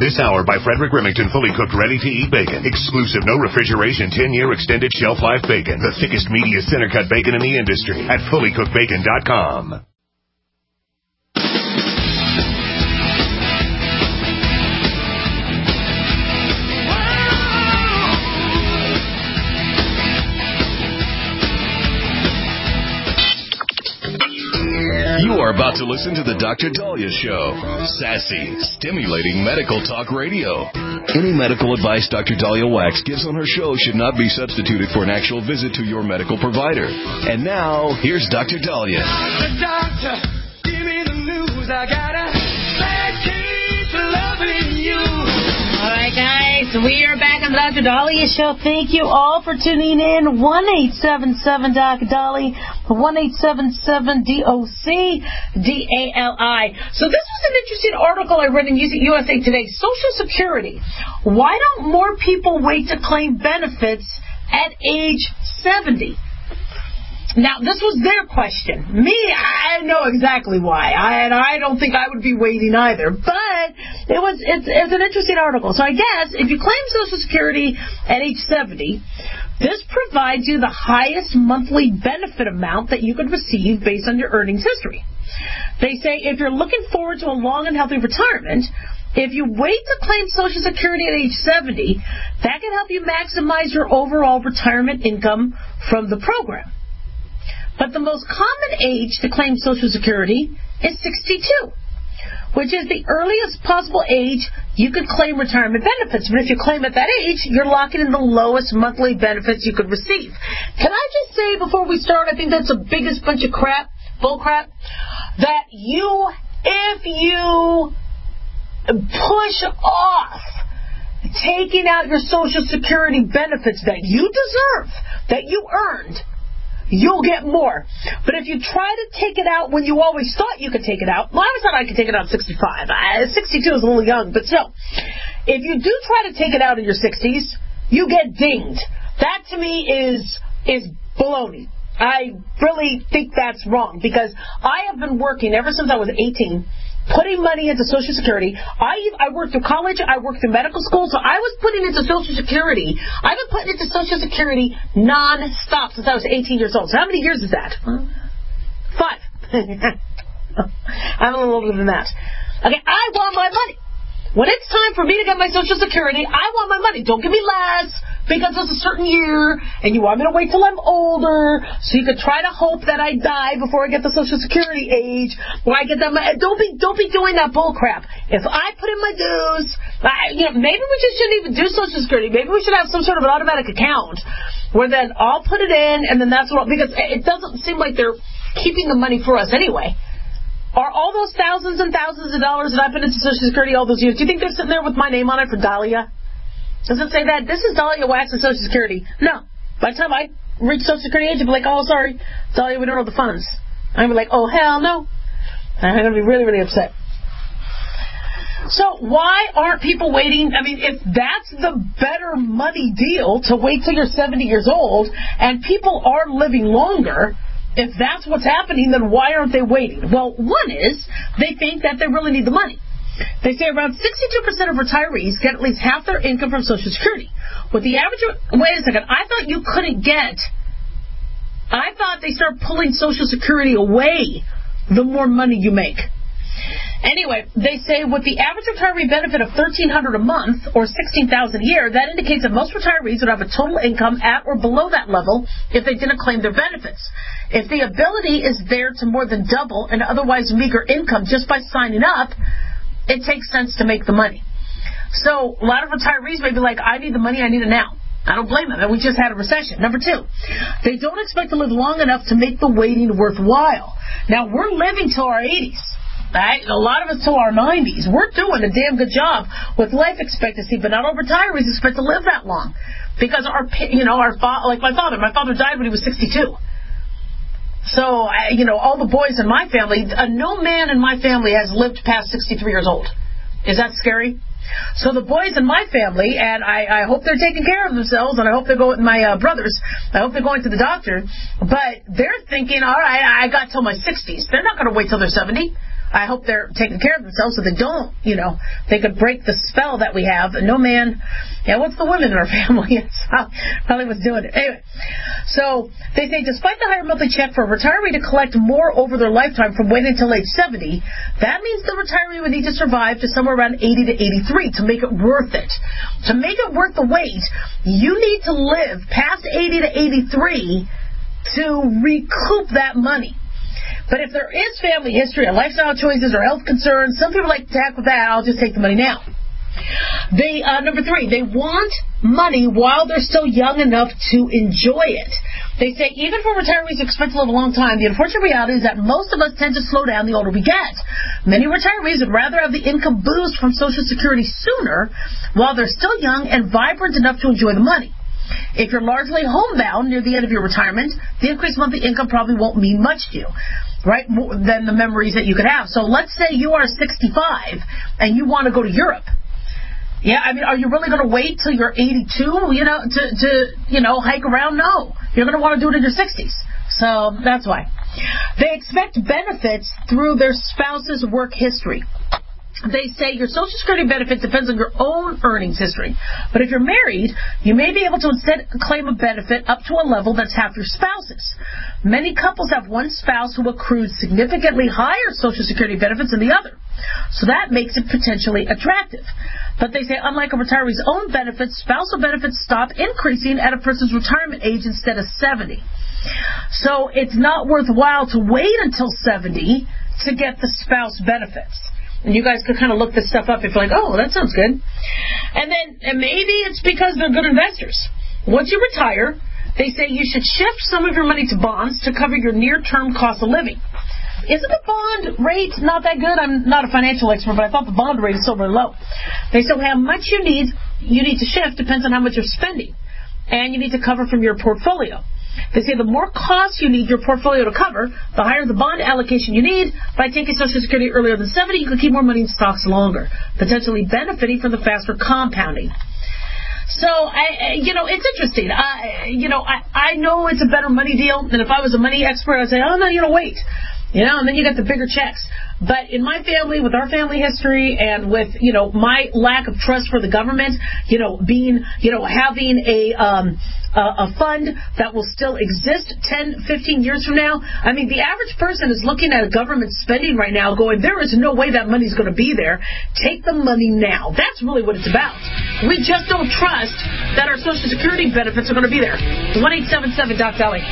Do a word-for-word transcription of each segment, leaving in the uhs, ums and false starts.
This hour by Frederick Remington, fully cooked, ready-to-eat bacon. Exclusive, no refrigeration, ten-year extended shelf life bacon. The thickest, meatiest, center-cut bacon in the industry at fully cooked bacon dot com. You are about to listen to the Doctor Dahlia Show. Sassy, stimulating medical talk radio. Any medical advice Doctor Dahlia Wax gives on her show should not be substituted for an actual visit to your medical provider. And now, here's Doctor Dahlia. The doctor, give me the news. I got a bad case of loving you. All right, guys, we are back on the Doctor Dahlia Show. Thank you all for tuning in. one eight seven seven Doc Dahlia, one eight seven seven D O C D A L I. So this was an interesting article I read in U S A Today. Social Security. Why don't more people wait to claim benefits at age seventy? Now, this was their question. Me, I know exactly why. I, and I don't think I would be waiting either. But it was it's, it's an interesting article. So I guess if you claim Social Security at age seventy, this provides you the highest monthly benefit amount that you could receive based on your earnings history. They say if you're looking forward to a long and healthy retirement, if you wait to claim Social Security at age seventy, that can help you maximize your overall retirement income from the program. But the most common age to claim Social Security is sixty-two, which is the earliest possible age you could claim retirement benefits. But if you claim at that age, you're locking in the lowest monthly benefits you could receive. Can I just say before we start, I think that's the biggest bunch of crap, bull crap, that you, if you push off taking out your Social Security benefits that you deserve, that you earned, you'll get more. But if you try to take it out when you always thought you could take it out, well, I always thought I could take it out at sixty-five. I, sixty-two is a little young, but still. If you do try to take it out in your sixties, you get dinged. That to me is is baloney. I really think that's wrong because I have been working ever since I was eighteen, putting money into Social Security. I I worked through college. I worked through medical school. So I was putting into Social Security. I've been putting into Social Security non-stop since I was eighteen years old. So how many years is that? Five. I'm a little older than that. Okay, I want my money. When it's time for me to get my Social Security, I want my money. Don't give me less because it's a certain year, and you want me to wait till I'm older, so you could try to hope that I die before I get the Social Security age, or I get that money. Don't be, don't be doing that bull crap. If I put in my dues, I, you know, maybe we just shouldn't even do Social Security. Maybe we should have some sort of an automatic account where then I'll put it in, and then that's what, because it doesn't seem like they're keeping the money for us anyway. Are all those thousands and thousands of dollars that I put into Social Security all those years, do you think they're sitting there with my name on it for Dahlia? Does it say that? This is Dahlia Wax and Social Security. No. By the time I reach Social Security age, I'll be like, oh, sorry, Dahlia, we don't have the funds. I'm going to be like, oh, hell no. I'm going to be really, really upset. So why aren't people waiting? I mean, if that's the better money deal to wait till you're seventy years old and people are living longer, if that's what's happening, then why aren't they waiting? Well, one is they think that they really need the money. They say around sixty-two percent of retirees get at least half their income from Social Security. With the average... Wait a second. I thought you couldn't get... I thought they started pulling Social Security away the more money you make. Anyway, they say with the average retiree benefit of thirteen hundred dollars a month or sixteen thousand dollars a year, that indicates that most retirees would have a total income at or below that level if they didn't claim their benefits. If the ability is there to more than double an otherwise meager income just by signing up, it takes sense to make the money. So a lot of retirees may be like, I need the money, I need it now. I don't blame them. And we just had a recession. Number two, they don't expect to live long enough to make the waiting worthwhile. Now, we're living till our eighties. Right? A lot of us till our nineties. We're doing a damn good job with life expectancy, but not all retirees expect to live that long. Because our, you know, our fa- like my father, my father died when he was sixty-two. So, I, you know, all the boys in my family, uh, no man in my family has lived past sixty-three years old. Is that scary? So the boys in my family, and I, I hope they're taking care of themselves, and I hope they're going, my uh, brothers, I hope they're going to the doctor, but they're thinking, all right, I got till my sixties. They're not going to wait till they're seventy. I hope they're taking care of themselves so they don't, you know, they could break the spell that we have. No man, yeah, what's the women in our family? It's how probably was doing it. Anyway, so they say despite the higher monthly check for a retiree to collect more over their lifetime from waiting until age seventy, that means the retiree would need to survive to somewhere around eighty to eighty-three to make it worth it. To make it worth the wait, you need to live past eighty to eighty-three to recoup that money. But if there is family history or lifestyle choices or health concerns, some people like to tack with that. I'll just take the money now. They uh, number three, they want money while they're still young enough to enjoy it. They say even for retirees who expect to live a long time, the unfortunate reality is that most of us tend to slow down the older we get. Many retirees would rather have the income boost from Social Security sooner while they're still young and vibrant enough to enjoy the money. If you're largely homebound near the end of your retirement, the increased monthly income probably won't mean much to you, right, more than the memories that you could have. So let's say you are sixty-five and you want to go to Europe. Yeah, I mean, are you really going to wait till you're eighty-two, you know, to, to you know, hike around? No. You're going to want to do it in your sixties. So that's why. They expect benefits through their spouse's work history. They say your Social Security benefit depends on your own earnings history. But if you're married, you may be able to instead claim a benefit up to a level that's half your spouse's. Many couples have one spouse who accrues significantly higher Social Security benefits than the other. So that makes it potentially attractive. But they say unlike a retiree's own benefits, spousal benefits stop increasing at a person's retirement age instead of seventy. So it's not worthwhile to wait until seventy to get the spouse benefits. And you guys could kind of look this stuff up if you're like, oh, that sounds good. And then and maybe it's because they're good investors. Once you retire, they say you should shift some of your money to bonds to cover your near-term cost of living. Isn't the bond rate not that good? I'm not a financial expert, but I thought the bond rate is so very low. They say how much you need you need to shift depends on how much you're spending. And you need to cover from your portfolio. They say the more costs you need your portfolio to cover, the higher the bond allocation you need. By taking Social Security earlier than seventy, you can keep more money in stocks longer, potentially benefiting from the faster compounding. So, I, you know, it's interesting. I, you know, I, I know it's a better money deal than if I was a money expert. I'd say, oh, no, you know, wait. You know, and then you get the bigger checks. But in my family, with our family history, and with, you know, my lack of trust for the government, you know, being, you know, having a um, a, a fund that will still exist ten, fifteen years from now. I mean, the average person is looking at a government spending right now going, there is no way that money's going to be there. Take the money now. That's really what it's about. We just don't trust that our Social Security benefits are going to be there. one eight seven seven Doc Dolly.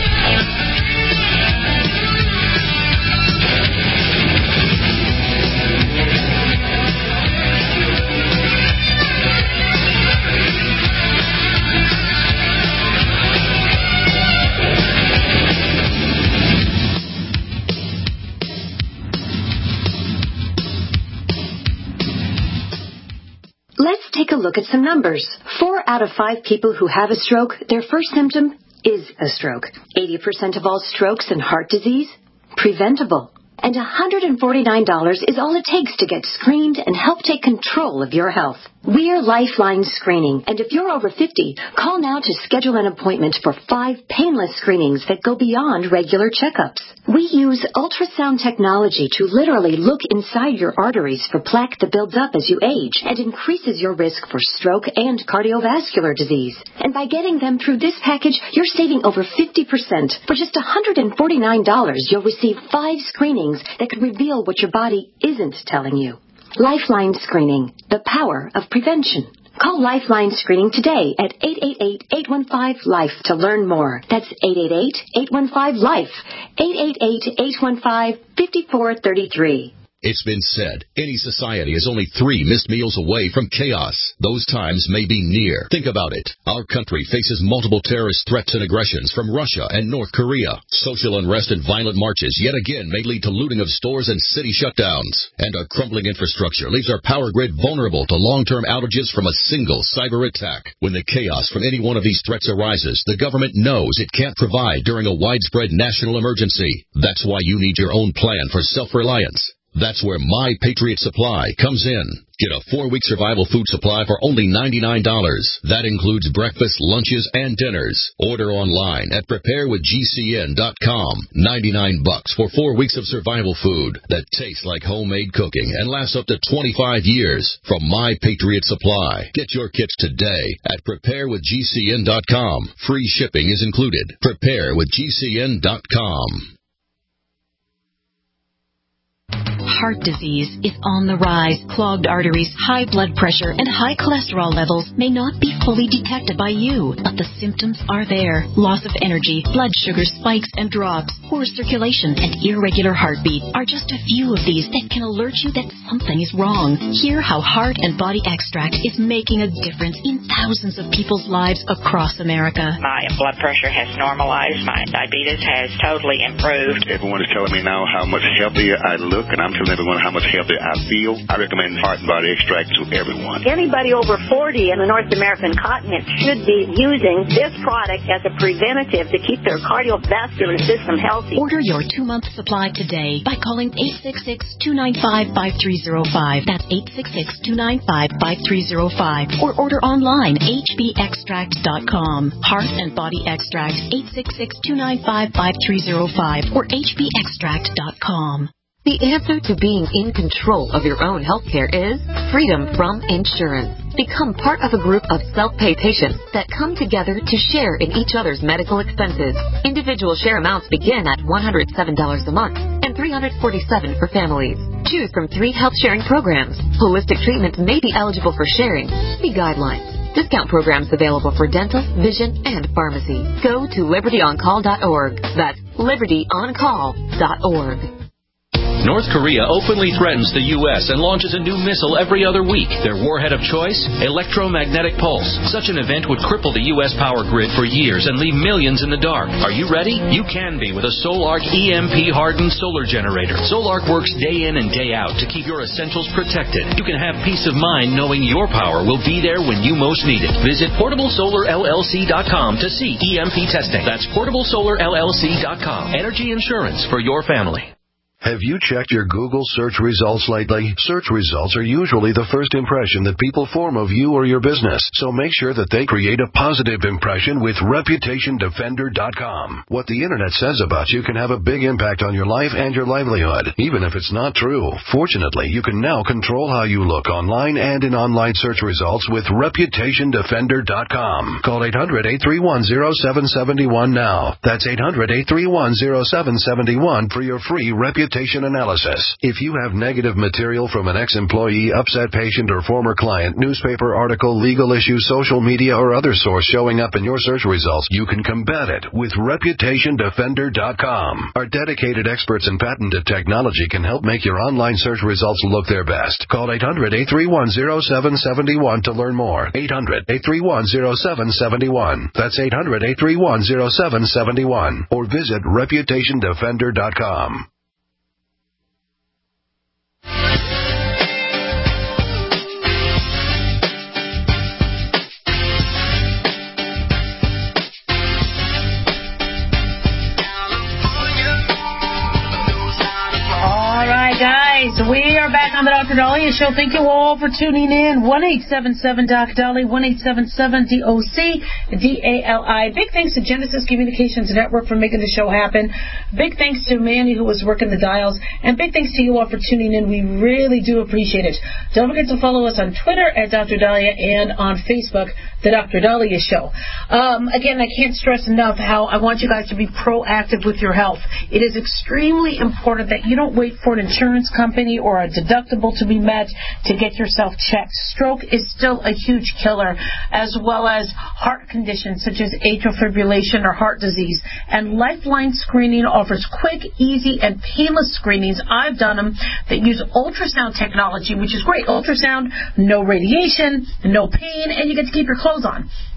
Let's take a look at some numbers. Four out of five people who have a stroke, their first symptom is a stroke. eighty percent of all strokes and heart disease, preventable. And one hundred forty-nine dollars is all it takes to get screened and help take control of your health. We're Lifeline Screening, and if you're over fifty, call now to schedule an appointment for five painless screenings that go beyond regular checkups. We use ultrasound technology to literally look inside your arteries for plaque that builds up as you age and increases your risk for stroke and cardiovascular disease. And by getting them through this package, you're saving over fifty percent. For just one hundred forty-nine dollars, you'll receive five screenings that could reveal what your body isn't telling you. Lifeline Screening, the power of prevention. Call Lifeline Screening today at eight eight eight, eight one five, LIFE to learn more. That's eight eight eight, eight one five, LIFE. eight eight eight, eight one five, five four three three. It's been said, any society is only three missed meals away from chaos. Those times may be near. Think about it. Our country faces multiple terrorist threats and aggressions from Russia and North Korea. Social unrest and violent marches yet again may lead to looting of stores and city shutdowns. And our crumbling infrastructure leaves our power grid vulnerable to long-term outages from a single cyber attack. When the chaos from any one of these threats arises, the government knows it can't provide during a widespread national emergency. That's why you need your own plan for self-reliance. That's where My Patriot Supply comes in. Get a four-week survival food supply for only ninety-nine dollars. That includes breakfast, lunches, and dinners. Order online at prepare with G C N dot com. ninety-nine bucks for four weeks of survival food that tastes like homemade cooking and lasts up to twenty-five years from My Patriot Supply. Get your kits today at prepare with G C N dot com. Free shipping is included. prepare with G C N dot com. Heart disease is on the rise. Clogged arteries, high blood pressure, and high cholesterol levels may not be fully detected by you, but the symptoms are there. Loss of energy, blood sugar spikes and drops, poor circulation, and irregular heartbeat are just a few of these that can alert you that something is wrong. Hear how Heart and Body Extract is making a difference in thousands of people's lives across America. My blood pressure has normalized. My diabetes has totally improved. Everyone is telling me now how much healthier I look, and I'm telling everyone how much healthier I feel. I recommend Heart and Body Extract to everyone. Anybody over forty in the North American continent should be using this product as a preventative to keep their cardiovascular system healthy. Order your two-month supply today by calling eight six six, two nine five, five three zero five. That's eight six six, two nine five, five three zero five. Or order online, H B extract dot com. Heart and Body Extract, eight six six, two nine five, five three zero five or H B extract dot com. The answer to being in control of your own health care is freedom from insurance. Become part of a group of self-pay patients that come together to share in each other's medical expenses. Individual share amounts begin at one hundred seven dollars a month and three hundred forty-seven dollars for families. Choose from three health-sharing programs. Holistic treatments may be eligible for sharing. See guidelines. Discount programs available for dental, vision, and pharmacy. Go to liberty on call dot org. That's liberty on call dot org. North Korea openly threatens the U S and launches a new missile every other week. Their warhead of choice? Electromagnetic pulse. Such an event would cripple the U S power grid for years and leave millions in the dark. Are you ready? You can be with a Solarc E M P-hardened solar generator. Solarc works day in and day out to keep your essentials protected. You can have peace of mind knowing your power will be there when you most need it. Visit portable solar L L C dot com to see E M P testing. That's portable solar L L C dot com. Energy insurance for your family. Have you checked your Google search results lately? Search results are usually the first impression that people form of you or your business, so make sure that they create a positive impression with reputation defender dot com. What the Internet says about you can have a big impact on your life and your livelihood, even if it's not true. Fortunately, you can now control how you look online and in online search results with reputation defender dot com. Call eight hundred, eight three one, zero seven seven one now. That's eight hundred, eight three one, zero seven seven one for your free reputation analysis. If you have negative material from an ex-employee, upset patient, or former client, newspaper article, legal issue, social media, or other source showing up in your search results, you can combat it with reputation defender dot com. Our dedicated experts in patented technology can help make your online search results look their best. Call eight hundred, eight three one, zero seven seven one to learn more. eight hundred, eight three one, zero seven seven one. That's eight hundred, eight three one, zero seven seven one. Or visit reputation defender dot com. Guys, we are back on the Doctor Dahlia Show. Thank you all for tuning in. one eight seven seven Doc Dali, one eight seven seven D O C D A L I. Big thanks to Genesis Communications Network for making the show happen. Big thanks to Manny who was working the dials. And big thanks to you all for tuning in. We really do appreciate it. Don't forget to follow us on Twitter at Doctor Dahlia and on Facebook, The Doctor Dahlia Show. Um, again, I can't stress enough how I want you guys to be proactive with your health. It is extremely important that you don't wait for an insurance company or a deductible to be met to get yourself checked. Stroke is still a huge killer, as well as heart conditions such as atrial fibrillation or heart disease. And Lifeline Screening offers quick, easy, and painless screenings. I've done them that use ultrasound technology, which is great. Ultrasound, no radiation, no pain, and you get to keep your clothes on.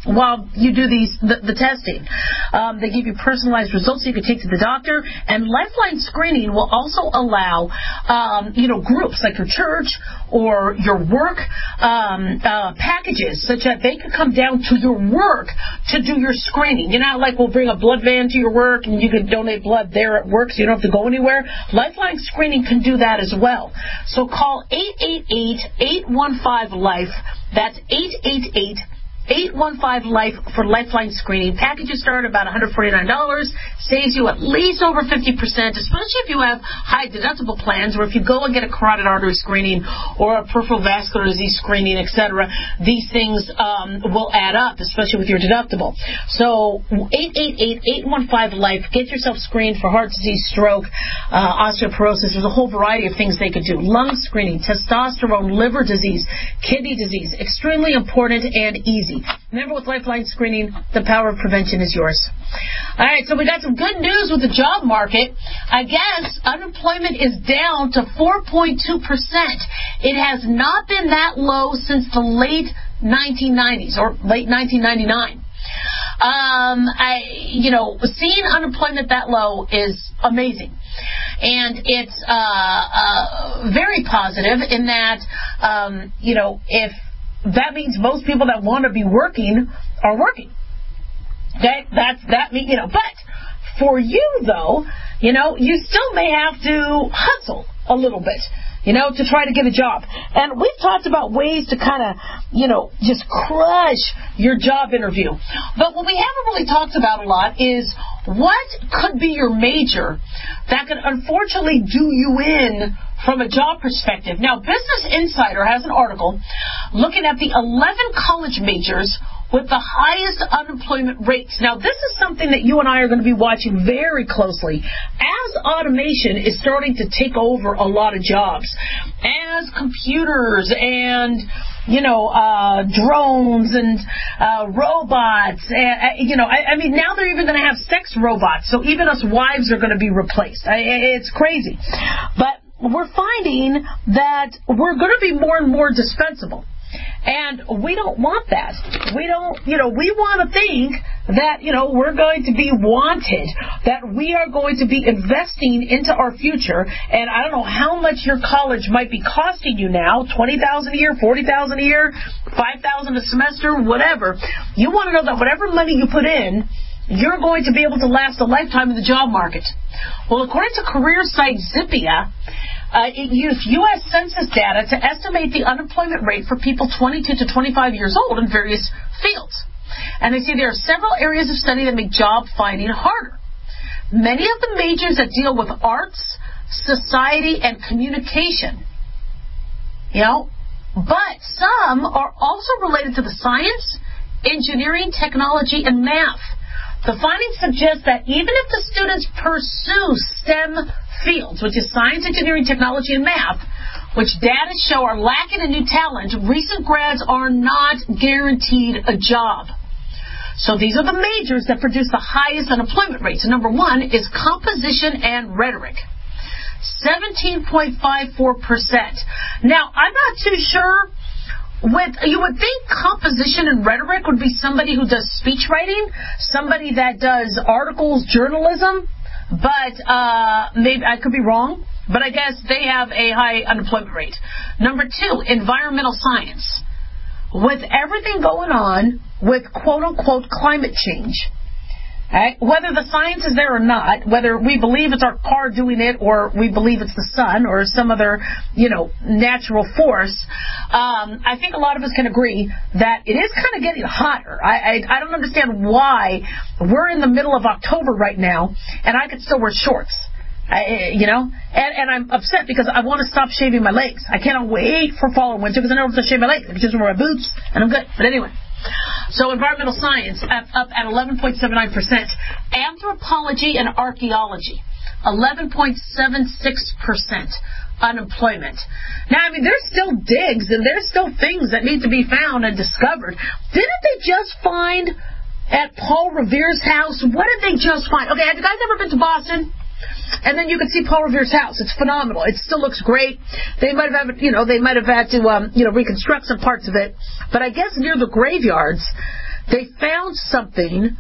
while you do these the, the testing. Um, they give you personalized results so you can take to the doctor. And Lifeline Screening will also allow, um, you know, groups like your church or your work um, uh, packages, such that they could come down to your work to do your screening. You know, like we'll bring a blood van to your work and you can donate blood there at work so you don't have to go anywhere. Lifeline Screening can do that as well. So call eight eight eight, eight one five, LIFE. That's eight eight eight, eight one five, LIFE for Lifeline Screening. Packages start at about one hundred forty-nine dollars. Saves you at least over fifty percent, especially if you have high deductible plans, or if you go and get a carotid artery screening or a peripheral vascular disease screening, et cetera. These things um, will add up, especially with your deductible. So eight eight eight, eight one five, LIFE. Get yourself screened for heart disease, stroke, uh, osteoporosis. There's a whole variety of things they could do. Lung screening, testosterone, liver disease, kidney disease. Extremely important and easy. Remember, with Lifeline Screening, the power of prevention is yours. All right, so we got some good news with the job market. I guess unemployment is down to four point two percent. It has not been that low since the late nineteen nineties or late nineteen ninety-nine. Um, I, you know, seeing unemployment that low is amazing. And it's uh, uh, very positive in that, um, you know, if that means most people that want to be working are working. Okay, that's that mean you know. But for you though, you know, you still may have to hustle a little bit, you know, to try to get a job. And we've talked about ways to kind of, you know, just crush your job interview. But what we haven't really talked about a lot is what could be your major that could unfortunately do you in from a job perspective. Now, Business Insider has an article looking at the eleven college majors with the highest unemployment rates. Now, this is something that you and I are going to be watching very closely as automation is starting to take over a lot of jobs. As computers and, you know, uh, drones and uh, robots, uh, you know, I, I mean, now they're even going to have sex robots, so even us wives are going to be replaced. I, it's crazy. But we're finding that we're going to be more and more dispensable. And we don't want that. We don't, you know, we want to think that, you know, we're going to be wanted, that we are going to be investing into our future. And I don't know how much your college might be costing you now, twenty thousand dollars a year, forty thousand dollars a year, five thousand dollars a semester, whatever. You want to know that whatever money you put in, you're going to be able to last a lifetime in the job market. Well, according to career site Zippia, Uh, it used U S Census data to estimate the unemployment rate for people twenty-two to twenty-five years old in various fields. And they say there are several areas of study that make job finding harder. Many of the majors that deal with arts, society, and communication, you know, but some are also related to the science, engineering, technology, and math. The findings suggest that even if the students pursue STEM fields, which is science, engineering, technology, and math, which data show are lacking in new talent, recent grads are not guaranteed a job. So these are the majors that produce the highest unemployment rates. And number one is composition and rhetoric, seventeen point five four percent. Now, I'm not too sure. With, you would think composition and rhetoric would be somebody who does speech writing, somebody that does articles, journalism, but uh, maybe I could be wrong, but I guess they have a high unemployment rate. Number two, environmental science. With everything going on with quote-unquote climate change, right, whether the science is there or not, whether we believe it's our car doing it or we believe it's the sun or some other, you know, natural force, um, I think a lot of us can agree that it is kind of getting hotter. I, I, I don't understand why we're in the middle of October right now and I could still wear shorts. I, you know, and, and I'm upset because I want to stop shaving my legs. I cannot wait for fall and winter because I never have to shave my legs. I can just wear my boots and I'm good. But anyway. So environmental science up, up at eleven point seven nine percent. Anthropology and archaeology, eleven point seven six percent unemployment. Now, I mean, there's still digs and there's still things that need to be found and discovered. Didn't they just find at Paul Revere's house? What did they just find? Okay, have you guys ever been to Boston? And then you can see Paul Revere's house. It's phenomenal. It still looks great. They might have, had, you know, they might have had to, um, you know, reconstruct some parts of it. But I guess near the graveyards, they found something.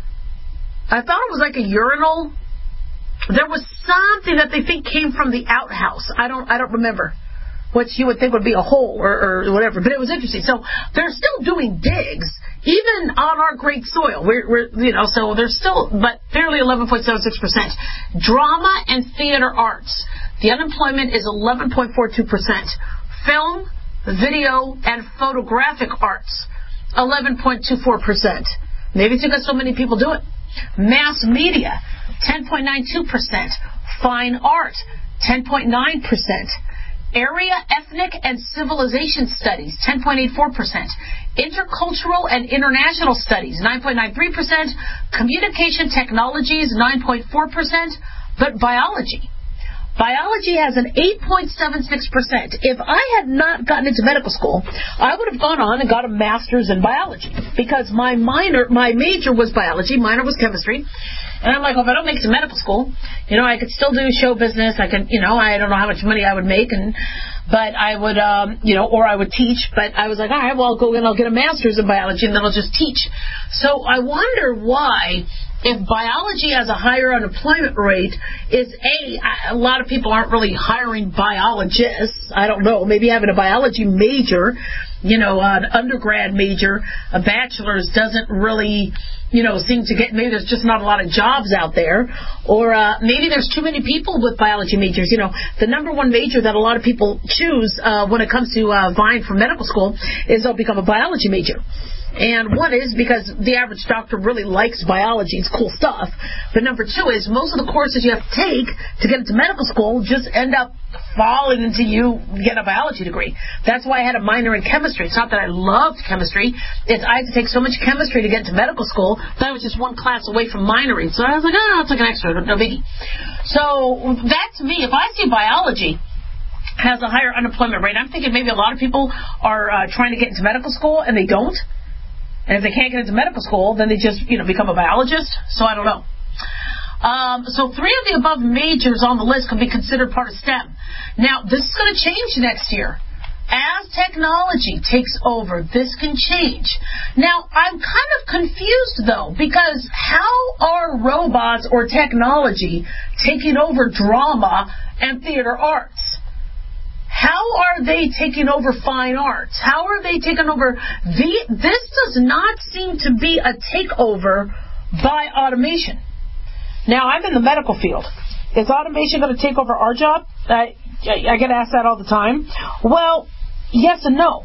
I thought it was like a urinal. There was something that they think came from the outhouse. I don't I don't remember. What you would think would be a hole or, or whatever, but it was interesting. So they're still doing digs, even on our great soil. We're, we're you know, so they're still, but barely eleven point seven six percent. Drama and theater arts, the unemployment is eleven point four two percent. Film, video, and photographic arts, eleven point two four percent. Maybe it's because so many people do it. Mass media, ten point nine two percent. Fine art, ten point nine percent. Area, ethnic, and civilization studies, ten point eight four percent. Intercultural and international studies, nine point nine three percent. Communication technologies, nine point four percent. But biology. Biology has an eight point seven six percent. If I had not gotten into medical school, I would have gone on and got a master's in biology because my minor, my major was biology, minor was chemistry. And I'm like, well, if I don't make it to medical school, you know, I could still do show business. I could, you know, I don't know how much money I would make, and but I would, um, you know, or I would teach. But I was like, all right, well, I'll go in, I'll get a master's in biology, and then I'll just teach. So I wonder why, if biology has a higher unemployment rate, is A, a lot of people aren't really hiring biologists. I don't know, maybe having a biology major, you know, an undergrad major, a bachelor's doesn't really, you know, seem to get, maybe there's just not a lot of jobs out there, or uh, maybe there's too many people with biology majors. You know, the number one major that a lot of people choose uh, when it comes to uh, vying for medical school is they'll become a biology major. And one is because the average doctor really likes biology. It's cool stuff. But number two is most of the courses you have to take to get into medical school just end up falling into you get a biology degree. That's why I had a minor in chemistry. It's not that I loved chemistry. It's I had to take so much chemistry to get into medical school that I was just one class away from minoring. So I was like, oh, I'll take an extra. No biggie. So that, to me, if I see biology has a higher unemployment rate, I'm thinking maybe a lot of people are uh, trying to get into medical school and they don't. And if they can't get into medical school, then they just, you know, become a biologist. So I don't know. Um, so three of the above majors on the list can be considered part of STEM. Now, this is going to change next year. As technology takes over, this can change. Now, I'm kind of confused, though, because how are robots or technology taking over drama and theater arts? How are they taking over fine arts? How are they taking over the... This does not seem to be a takeover by automation. Now, I'm in the medical field. Is automation going to take over our job? I, I, I get asked that all the time. Well, yes and no.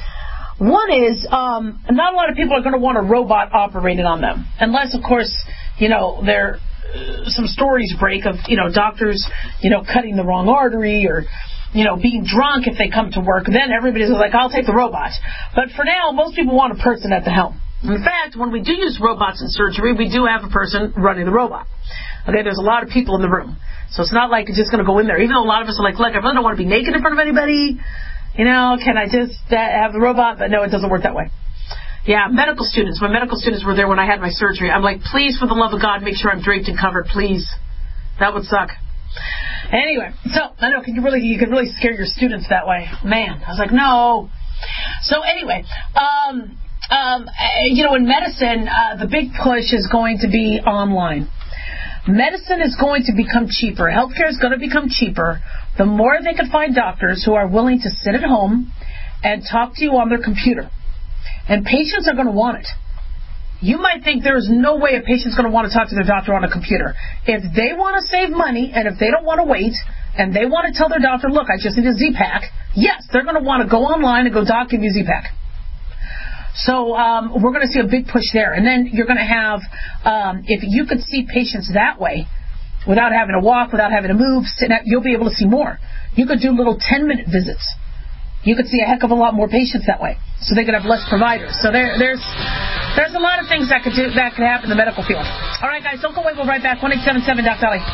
One is, um, not a lot of people are going to want a robot operated on them. Unless, of course, you know, there uh, some stories break of, you know, doctors, you know, cutting the wrong artery or... you know, being drunk if they come to work, then everybody's like, I'll take the robot. But for now, most people want a person at the helm. In fact, when we do use robots in surgery, we do have a person running the robot. Okay, there's a lot of people in the room. So it's not like it's just going to go in there. Even though a lot of us are like, look, I really don't want to be naked in front of anybody. You know, can I just uh, have the robot? But no, it doesn't work that way. Yeah, medical students. My medical students were there when I had my surgery. I'm like, please, for the love of God, make sure I'm draped and covered, please. That would suck. Anyway, so I know can you really you can really scare your students that way. Man, I was like, no. So anyway, um, um, you know, in medicine, uh, the big push is going to be online. Medicine is going to become cheaper. Healthcare is going to become cheaper. The more they can find doctors who are willing to sit at home and talk to you on their computer, and patients are going to want it. You might think there's no way a patient's going to want to talk to their doctor on a computer. If they want to save money, and if they don't want to wait, and they want to tell their doctor, look, I just need a Z-Pak, yes, they're going to want to go online and go, doc, give me a Z-Pak. So um, we're going to see a big push there. And then you're going to have, um, if you could see patients that way, without having to walk, without having to move, sit out, you'll be able to see more. You could do little ten-minute visits. You could see a heck of a lot more patients that way. So they could have less providers. So there, there's there's a lot of things that could do that could happen in the medical field. All right, guys, don't go away. We'll be right back. one eight seven seven Doc Dolly.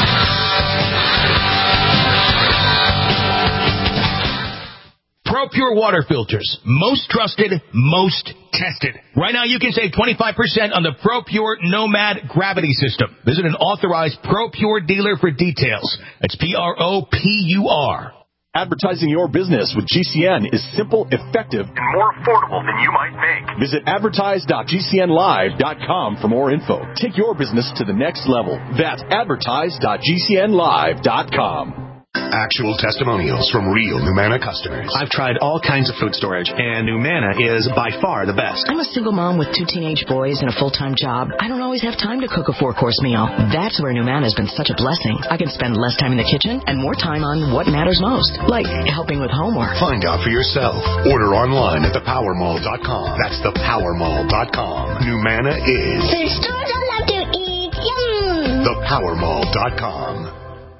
ProPure PureSoar water filters. Most trusted, most tested. Right now you can save twenty-five percent on the ProPure Nomad Gravity System. Visit an authorized ProPure dealer for details. That's P R O P U R. Advertising your business with G C N is simple, effective, and more affordable than you might think. Visit advertise dot g c n live dot com for more info. Take your business to the next level. That's advertise dot g c n live dot com. Actual testimonials from real Numana customers. I've tried all kinds of food storage, and Numana is by far the best. I'm a single mom with two teenage boys and a full-time job. I don't always have time to cook a four-course meal. That's where Numana has been such a blessing. I can spend less time in the kitchen and more time on what matters most, like helping with homework. Find out for yourself. Order online at the power mall dot com. That's the power mall dot com. Numana is the stores I love to eat. Yum! the power mall dot com.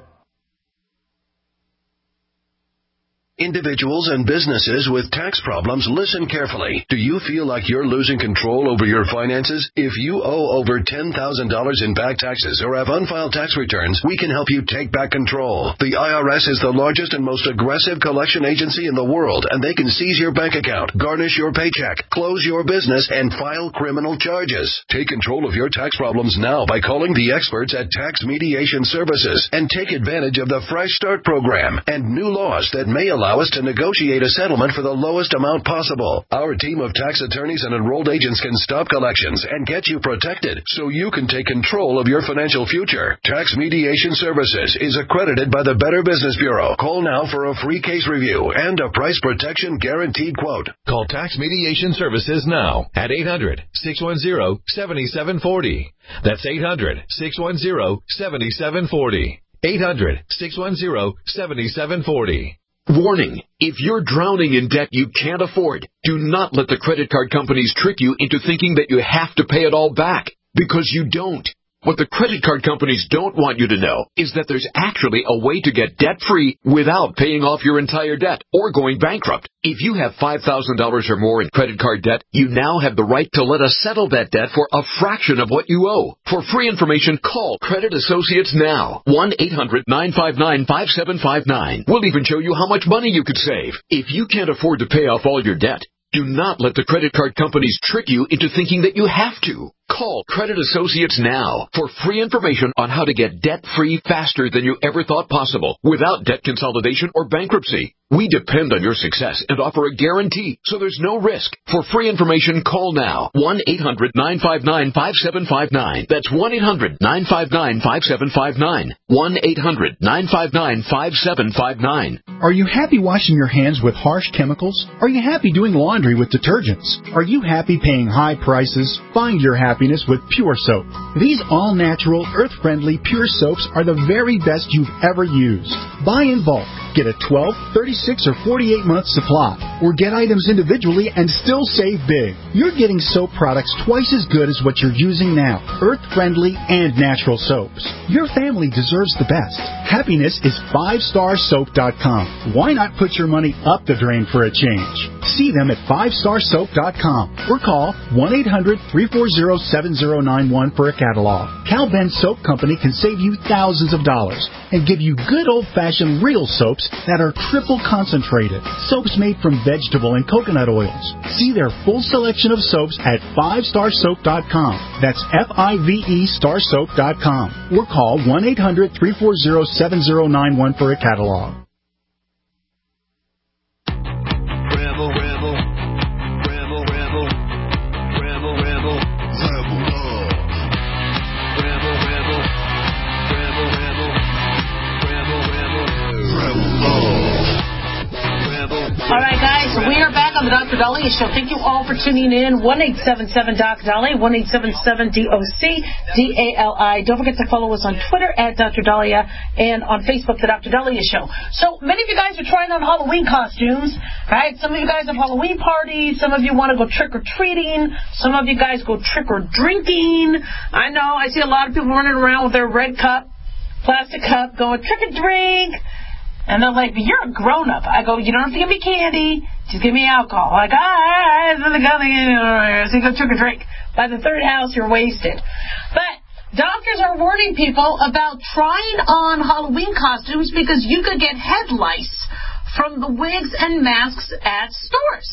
Individuals and businesses with tax problems, listen carefully. Do you feel like you're losing control over your finances? If you owe over ten thousand dollars in back taxes or have unfiled tax returns, we can help you take back control. The I R S is the largest and most aggressive collection agency in the world, and they can seize your bank account, garnish your paycheck, close your business, and file criminal charges. Take control of your tax problems now by calling the experts at Tax Mediation Services and take advantage of the Fresh Start program and new laws that may allow Allow us to negotiate a settlement for the lowest amount possible. Our team of tax attorneys and enrolled agents can stop collections and get you protected so you can take control of your financial future. Tax Mediation Services is accredited by the Better Business Bureau. Call now for a free case review and a price protection guaranteed quote. Call Tax Mediation Services now at eight hundred, six one zero, seven seven four zero. That's eight hundred, six one zero, seven seven four zero. eight hundred, six one zero, seven seven four zero. Warning, if you're drowning in debt you can't afford, do not let the credit card companies trick you into thinking that you have to pay it all back, because you don't. What the credit card companies don't want you to know is that there's actually a way to get debt-free without paying off your entire debt or going bankrupt. If you have five thousand dollars or more in credit card debt, you now have the right to let us settle that debt for a fraction of what you owe. For free information, call Credit Associates now. one eight hundred, nine five nine, five seven five nine. We'll even show you how much money you could save. If you can't afford to pay off all your debt, do not let the credit card companies trick you into thinking that you have to. Call Credit Associates now for free information on how to get debt-free faster than you ever thought possible without debt consolidation or bankruptcy. We depend on your success and offer a guarantee, so there's no risk. For free information, call now. one eight hundred, nine five nine, five seven five nine. That's one eight hundred, nine five nine, five seven five nine. one eight hundred, nine five nine, five seven five nine. Are you happy washing your hands with harsh chemicals? Are you happy doing laundry with detergents? Are you happy paying high prices? Find your happiness with Pure Soap. These all-natural, earth-friendly Pure Soaps are the very best you've ever used. Buy in bulk. Get a twelve, thirty-six, or forty-eight month supply. Or get items individually and still save big. You're getting soap products twice as good as what you're using now. Earth-friendly and natural soaps. Your family deserves the best. Happiness is five star soap dot com. Why not put your money up the drain for a change? See them at five star soap dot com or call one eight hundred, three four zero, seven zero nine one for a catalog. Cal Ben Soap Company can save you thousands of dollars and give you good old-fashioned real soaps that are triple concentrated. Soaps made from vegetable and coconut oils. See their full selection of soaps at five star soap dot com. That's F I V E star soap dot com. Or call one eight hundred, three four zero, seven zero nine one for a catalog. Rebel, rebel, rebel, rebel, rebel, rebel, rebel love. Rebel, rebel, rebel, rebel, rebel, rebel, rebel love. Rebel. All right, guys, we are back on the Doctor Dahlia Show. Thank you all for tuning in. one eight seven seven Doc Dahlia, one eight seven seven D O C D A L I. Don't forget to follow us on Twitter at Doctor Dahlia and on Facebook, The Doctor Dahlia Show. So many of you guys are trying on Halloween costumes, right? Some of you guys have Halloween parties. Some of you want to go trick-or-treating. Some of you guys go trick-or-drinking. I know. I see a lot of people running around with their red cup, plastic cup, going trick-or-drink. And they're like, you're a grown-up. I go, you don't have to give me candy. Just give me alcohol. Like, all right, so you go trick or drink. By the third house, you're wasted. But doctors are warning people about trying on Halloween costumes because you could get head lice from the wigs and masks at stores.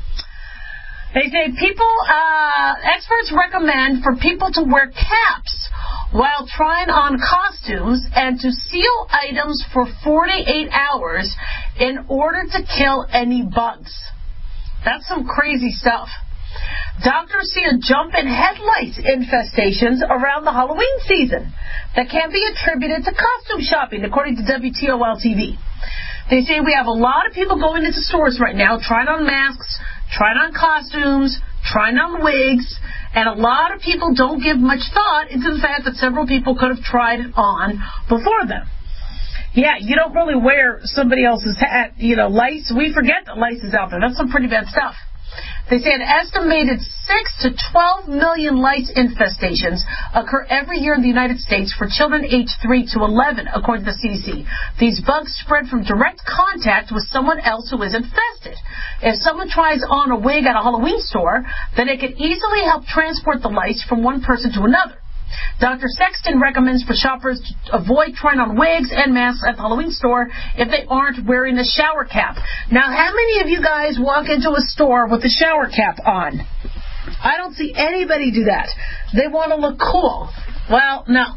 They say people, uh, experts recommend for people to wear caps while trying on costumes and to seal items for forty-eight hours in order to kill any bugs. That's some crazy stuff. Doctors see a jump in head lice infestations around the Halloween season that can be attributed to costume shopping, according to W T O L T V. They say we have a lot of people going into stores right now, trying on masks, trying on costumes, trying on wigs, and a lot of people don't give much thought into the fact that several people could have tried it on before them. Yeah, you don't really wear somebody else's hat, you know, lice. We forget that lice is out there. That's some pretty bad stuff. They say an estimated six to twelve million lice infestations occur every year in the United States for children aged three to eleven, according to the C D C. These bugs spread from direct contact with someone else who is infested. If someone tries on a wig at a Halloween store, then it can easily help transport the lice from one person to another. Doctor Sexton recommends for shoppers to avoid trying on wigs and masks at the Halloween store if they aren't wearing a shower cap. Now, how many of you guys walk into a store with a shower cap on? I don't see anybody do that. They want to look cool. Well, no.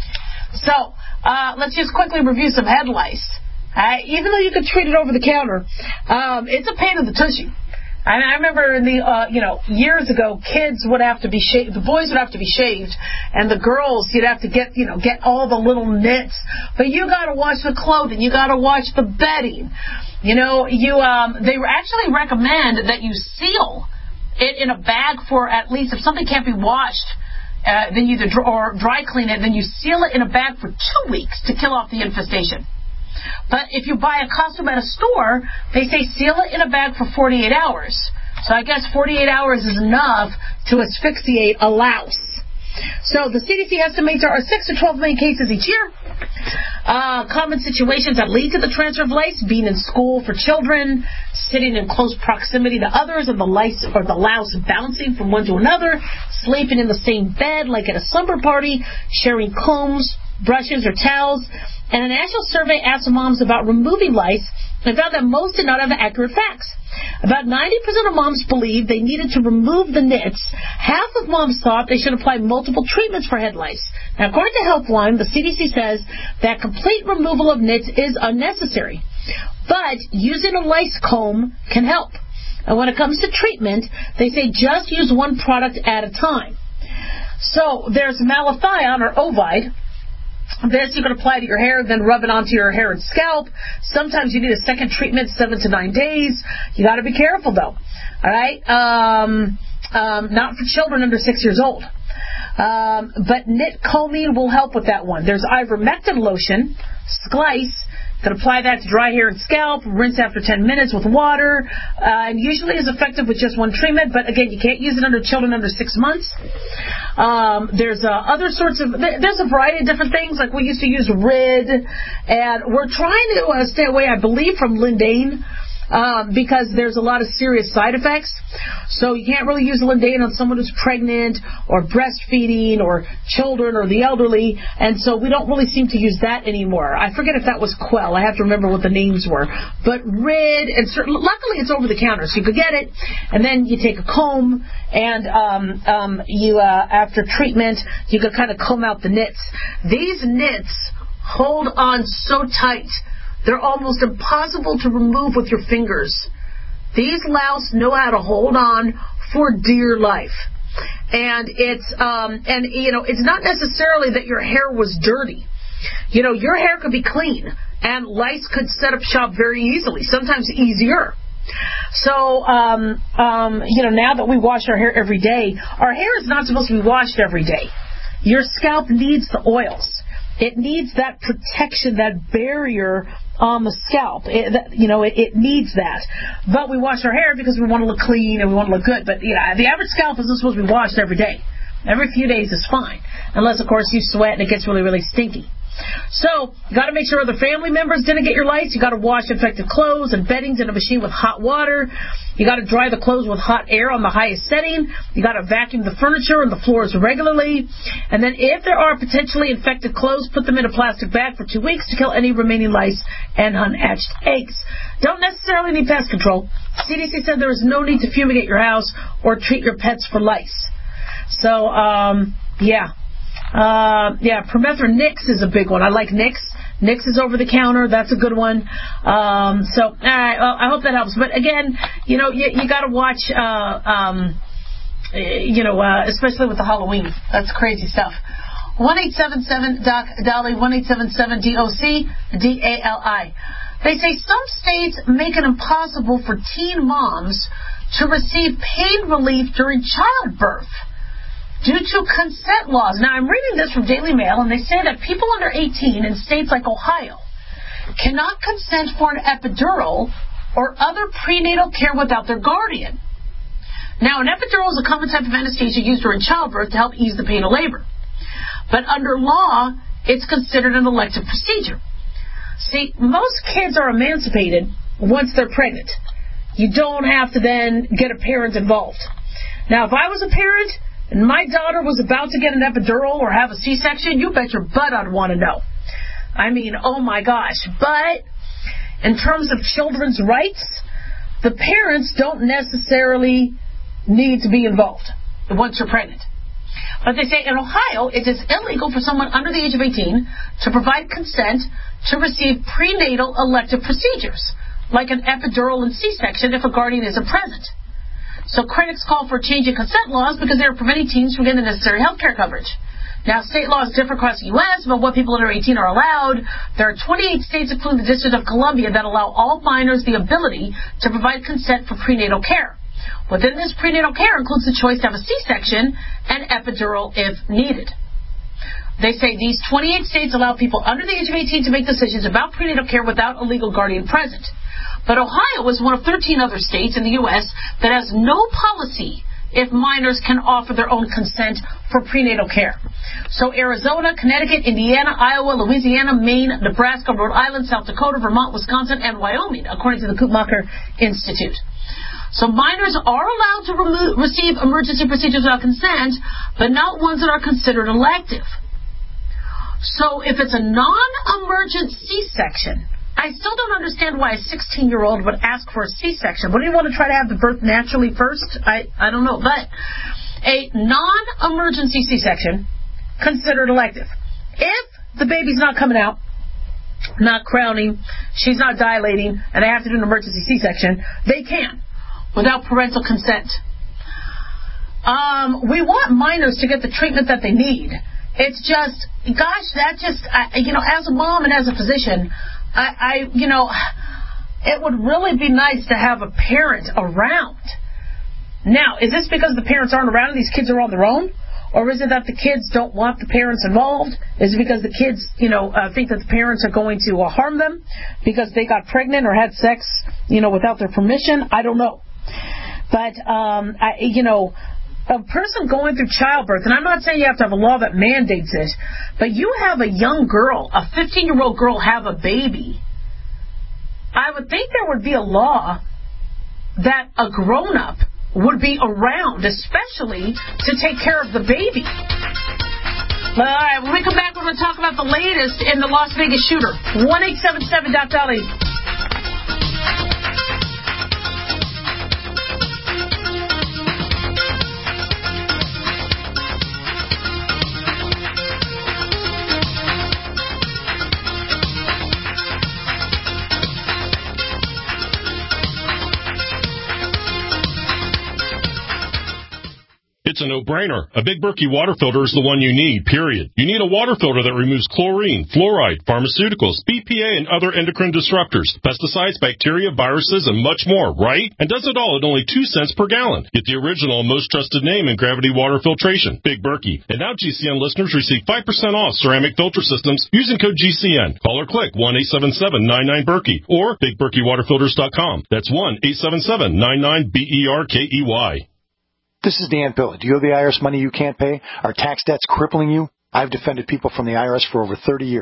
So, uh, let's just quickly review some head lice. Uh, even though you could treat it over the counter, um, it's a pain in the tushy. I, I remember in the, uh, you know, years ago, kids would have to be shaved, the boys would have to be shaved, and the girls, you'd have to get, you know, get all the little nits. But you gotta wash the clothing, you gotta wash the bedding. You know, you, um, they actually recommend that you seal it in a bag for at least, if something can't be washed, uh, then you either dr- or dry clean it, then you seal it in a bag for two weeks to kill off the infestation. But if you buy a costume at a store, they say seal it in a bag for forty-eight hours. So I guess forty-eight hours is enough to asphyxiate a louse. So the C D C estimates there are six to twelve million cases each year. Uh, common situations that lead to the transfer of lice: being in school for children, sitting in close proximity to others, and the lice or the louse bouncing from one to another, sleeping in the same bed like at a slumber party, sharing combs, brushes, or towels. And a national survey asked moms about removing lice and found that most did not have accurate facts. About ninety percent of moms believed they needed to remove the nits. Half of moms thought they should apply multiple treatments for head lice. Now, according to Helpline, the C D C says that complete removal of nits is unnecessary, but using a lice comb can help. And when it comes to treatment, they say just use one product at a time. So there's malathion or Ovide. This you can apply to your hair, then rub it onto your hair and scalp. Sometimes you need a second treatment, seven to nine days. You got to be careful, though. All right, um, um, not for children under six years old. Um, but nit combing will help with that one. There's ivermectin lotion, Sklice. You can apply that to dry hair and scalp, rinse after ten minutes with water, uh, and usually is effective with just one treatment, but again, you can't use it under children under six months. Um, there's uh, other sorts of, there's a variety of different things, like we used to use Rid, and we're trying to uh, stay away, I believe, from Lindane, Um, because there's a lot of serious side effects. So you can't really use Lindane on someone who's pregnant or breastfeeding or children or the elderly, and so we don't really seem to use that anymore. I forget if that was Quell. I have to remember what the names were. But Rid, and certain, luckily it's over the counter, so you could get it, and then you take a comb, and um, um, you uh, after treatment, you could kind of comb out the nits. These nits hold on so tight. They're almost impossible to remove with your fingers. These louse know how to hold on for dear life. And it's, um, and you know, it's not necessarily that your hair was dirty. You know, your hair could be clean, and lice could set up shop very easily, sometimes easier. So, um, um, you know, now that we wash our hair every day, our hair is not supposed to be washed every day. Your scalp needs the oils. It needs that protection, that barrier on the scalp. It, that, you know, it, it needs that. But we wash our hair because we want to look clean and we want to look good. But, you know, the average scalp isn't supposed to be washed every day. Every few days is fine. Unless, of course, you sweat and it gets really, really stinky. So, you got to make sure other family members didn't get your lice. You got to wash infected clothes and beddings in a machine with hot water. You got to dry the clothes with hot air on the highest setting. You got to vacuum the furniture and the floors regularly. And then if there are potentially infected clothes, put them in a plastic bag for two weeks to kill any remaining lice and unhatched eggs. Don't necessarily need pest control. C D C said there is no need to fumigate your house or treat your pets for lice. So, um, yeah. Uh, yeah, Permethrin Nix is a big one. I like Nix. Nix is over the counter. That's a good one. Um, so, all right, well, I hope that helps. But again, you know, you, you got to watch, uh, um, you know, uh, especially with the Halloween. That's crazy stuff. one eight seven seven Doc Dolly, one eight seven seven D O C D A L I. They say some states make it impossible for teen moms to receive pain relief during childbirth due to consent laws. Now, I'm reading this from Daily Mail, and they say that people under eighteen in states like Ohio cannot consent for an epidural or other prenatal care without their guardian. Now, an epidural is a common type of anesthesia used during childbirth to help ease the pain of labor. But under law, it's considered an elective procedure. See, most kids are emancipated once they're pregnant. You don't have to then get a parent involved. Now, if I was a parent and my daughter was about to get an epidural or have a C-section, you bet your butt I'd want to know. I mean, oh my gosh. But in terms of children's rights, the parents don't necessarily need to be involved once you're pregnant. But they say in Ohio, it is illegal for someone under the age of eighteen to provide consent to receive prenatal elective procedures, like an epidural and C-section if a guardian isn't present. So critics call for changing consent laws because they are preventing teens from getting the necessary health care coverage. Now, state laws differ across the U S about what people under eighteen are allowed. There are twenty-eight states, including the District of Columbia, that allow all minors the ability to provide consent for prenatal care. Within this prenatal care includes the choice to have a C-section and epidural if needed. They say these twenty-eight states allow people under the age of eighteen to make decisions about prenatal care without a legal guardian present. But Ohio is one of thirteen other states in the U S that has no policy if minors can offer their own consent for prenatal care. So Arizona, Connecticut, Indiana, Iowa, Louisiana, Maine, Nebraska, Rhode Island, South Dakota, Vermont, Wisconsin, and Wyoming, according to the Guttmacher Institute. So minors are allowed to remo- receive emergency procedures without consent, but not ones that are considered elective. So if it's a non-emergent C-section, I still don't understand why a sixteen-year-old would ask for a C-section. Wouldn't you want to try to have the birth naturally first? I, I don't know. But a non-emergency C-section, considered elective. If the baby's not coming out, not crowning, she's not dilating, and they have to do an emergency C-section, they can, without parental consent. Um, we want minors to get the treatment that they need. It's just, gosh, that just, I, you know, as a mom and as a physician, I, I, you know, it would really be nice to have a parent around. Now, is this because the parents aren't around and these kids are on their own? Or is it that the kids don't want the parents involved? Is it because the kids, you know, uh, think that the parents are going to uh, harm them because they got pregnant or had sex, you know, without their permission? I don't know. But, um, I, you know, a person going through childbirth, and I'm not saying you have to have a law that mandates it, but you have a young girl, a fifteen-year-old girl have a baby, I would think there would be a law that a grown-up would be around, especially to take care of the baby. All right, when we come back, we're going to talk about the latest in the Las Vegas shooter. one eight seven seven Doc Dolly. It's a no-brainer. A Big Berkey water filter is the one you need, period. You need a water filter that removes chlorine, fluoride, pharmaceuticals, B P A, and other endocrine disruptors, pesticides, bacteria, viruses, and much more, right? And does it all at only two cents per gallon. Get the original, most trusted name in gravity water filtration, Big Berkey. And now G C N listeners receive five percent off ceramic filter systems using code G C N. Call or click one eight seven seven nine nine Berkey or big berkey water filters dot com. That's one eight seven seven nine nine B E R K E Y. This is Dan Pilla. Do you owe the I R S money you can't pay? Are tax debts crippling you? I've defended people from the I R S for over thirty years.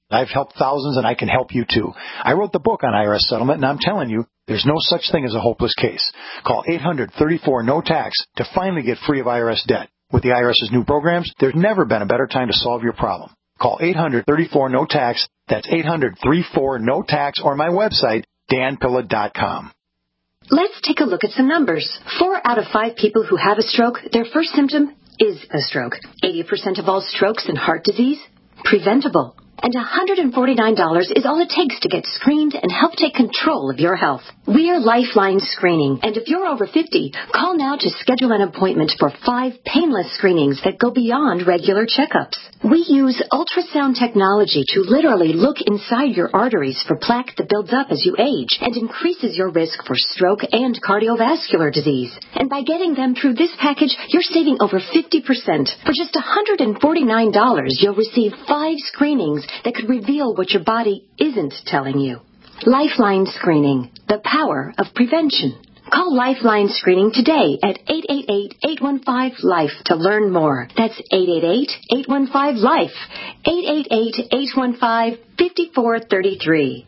I've helped thousands, and I can help you too. I wrote the book on I R S settlement, and I'm telling you, there's no such thing as a hopeless case. Call eight hundred thirty-four no tax to finally get free of I R S debt. With the IRS's new programs, there's never been a better time to solve your problem. Call eight hundred thirty-four no tax. That's eight hundred thirty-four no tax, or my website, dan pilla dot com. Let's take a look at some numbers. Four out of five people who have a stroke, their first symptom is a stroke. eighty percent of all strokes and heart disease, preventable. And one hundred forty-nine dollars is all it takes to get screened and help take control of your health. We're Lifeline Screening, and if you're over fifty, call now to schedule an appointment for five painless screenings that go beyond regular checkups. We use ultrasound technology to literally look inside your arteries for plaque that builds up as you age and increases your risk for stroke and cardiovascular disease. And by getting them through this package, you're saving over fifty percent. For just one hundred forty-nine dollars, you'll receive five screenings that could reveal what your body isn't telling you. Lifeline Screening, the power of prevention. Call Lifeline Screening today at eight eight eight, eight one five, LIFE to learn more. That's eight eight eight, eight one five, LIFE. eight eight eight, eight one five, five four three three.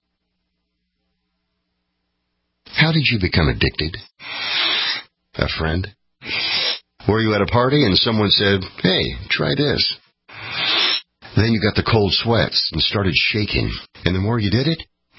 How did you become addicted? A friend? Were you at a party and someone said, hey, try this? Then you got the cold sweats and started shaking. And the more you did it,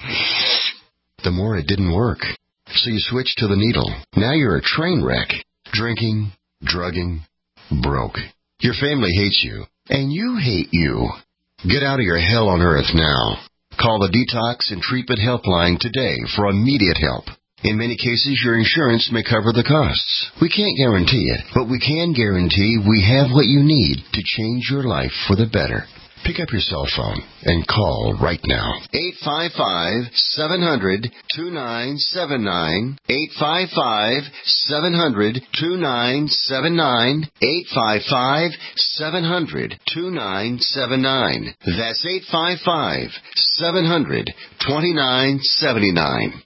the more it didn't work. So you switched to the needle. Now you're a train wreck. Drinking, drugging, broke. Your family hates you. And you hate you. Get out of your hell on earth now. Call the Detox and Treatment Helpline today for immediate help. In many cases, your insurance may cover the costs. We can't guarantee it, but we can guarantee we have what you need to change your life for the better. Pick up your cell phone and call right now. eight five five, seven hundred, two nine seven nine. eight five five, seven hundred, two nine seven nine. eight five five, seven hundred, two nine seven nine. That's eight five five, seven hundred, two nine seven nine.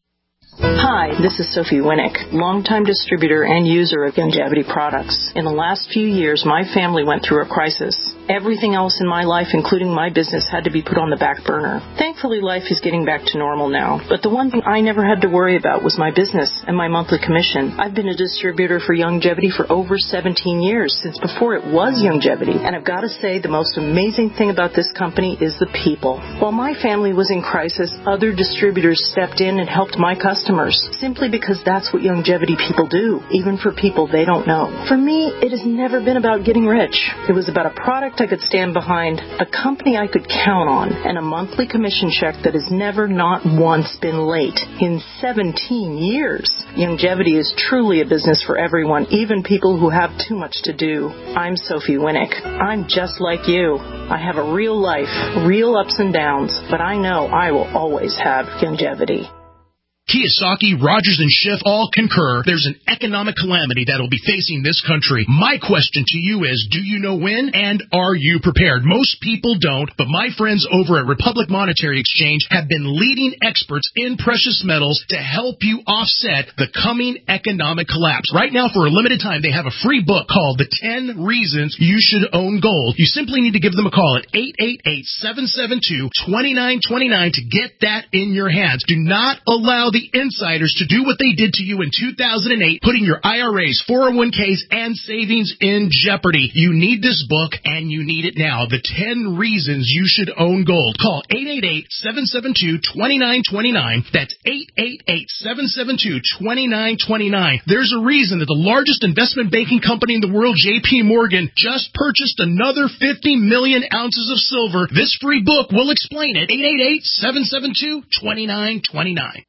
Hi, this is Sophie Winnick, longtime distributor and user of Youngevity products. In the last few years, my family went through a crisis. Everything else in my life, including my business, had to be put on the back burner. Thankfully, life is getting back to normal now. But the one thing I never had to worry about was my business and my monthly commission. I've been a distributor for Youngevity for over seventeen years, since before it was Youngevity. And I've got to say, the most amazing thing about this company is the people. While my family was in crisis, other distributors stepped in and helped my customers, simply because that's what Youngevity people do, even for people they don't know. For me, it has never been about getting rich. It was about a product I could stand behind, a company I could count on, and a monthly commission check that has never, not once, been late in seventeen years. Youngevity is truly a business for everyone, even people who have too much to do. I'm Sophie Winnick. I'm just like you. I have a real life, real ups and downs, but I know I will always have Youngevity. Kiyosaki, Rogers, and Schiff all concur there's an economic calamity that will be facing this country. My question to you is, do you know when, and are you prepared? Most people don't, but my friends over at Republic Monetary Exchange have been leading experts in precious metals to help you offset the coming economic collapse. Right now, for a limited time, they have a free book called The ten Reasons You Should Own Gold. You simply need to give them a call at eight eight eight, seven seven two, two nine two nine to get that in your hands. Do not allow the insiders to do what they did to you in two thousand eight, putting your I R As, four oh one k's, and savings in jeopardy. You need this book, and you need it now. The ten Reasons You Should Own Gold. Call eight eight eight, seven seven two, two nine two nine. That's eight eight eight, seven seven two, two nine two nine. There's a reason that the largest investment banking company in the world, J P Morgan, just purchased another fifty million ounces of silver. This free book will explain it. eight eight eight, seven seven two, two nine two nine.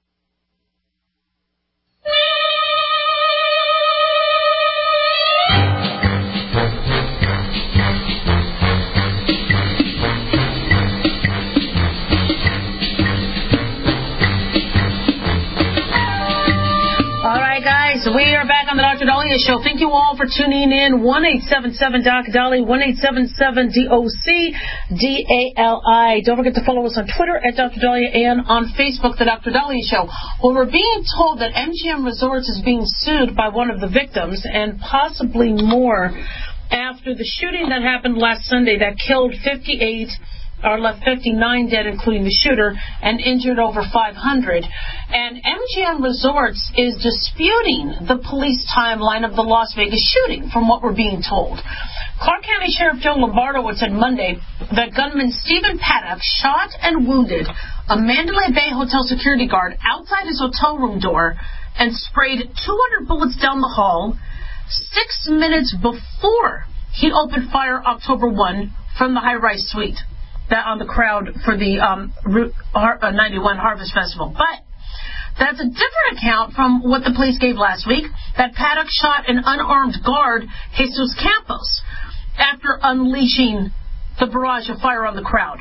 We are back on the Doctor Dahlia Show. Thank you all for tuning in. one eight seven seven, D O C, Dali, one eight seven seven, D O C, D A L I. Don't forget to follow us on Twitter at Doctor Dahlia and on Facebook, The Doctor Dahlia Show. Well, we're being told that M G M Resorts is being sued by one of the victims and possibly more after the shooting that happened last Sunday that killed fifty-eight or left fifty-nine dead, including the shooter, and injured over five hundred. And M G M Resorts is disputing the police timeline of the Las Vegas shooting, from what we're being told. Clark County Sheriff Joe Lombardo said Monday that gunman Stephen Paddock shot and wounded a Mandalay Bay hotel security guard outside his hotel room door and sprayed two hundred bullets down the hall six minutes before he opened fire October first from the high-rise suite that on the crowd for the um, Route ninety-one Harvest Festival. But that's a different account from what the police gave last week, that Paddock shot an unarmed guard, Jesus Campos, after unleashing the barrage of fire on the crowd.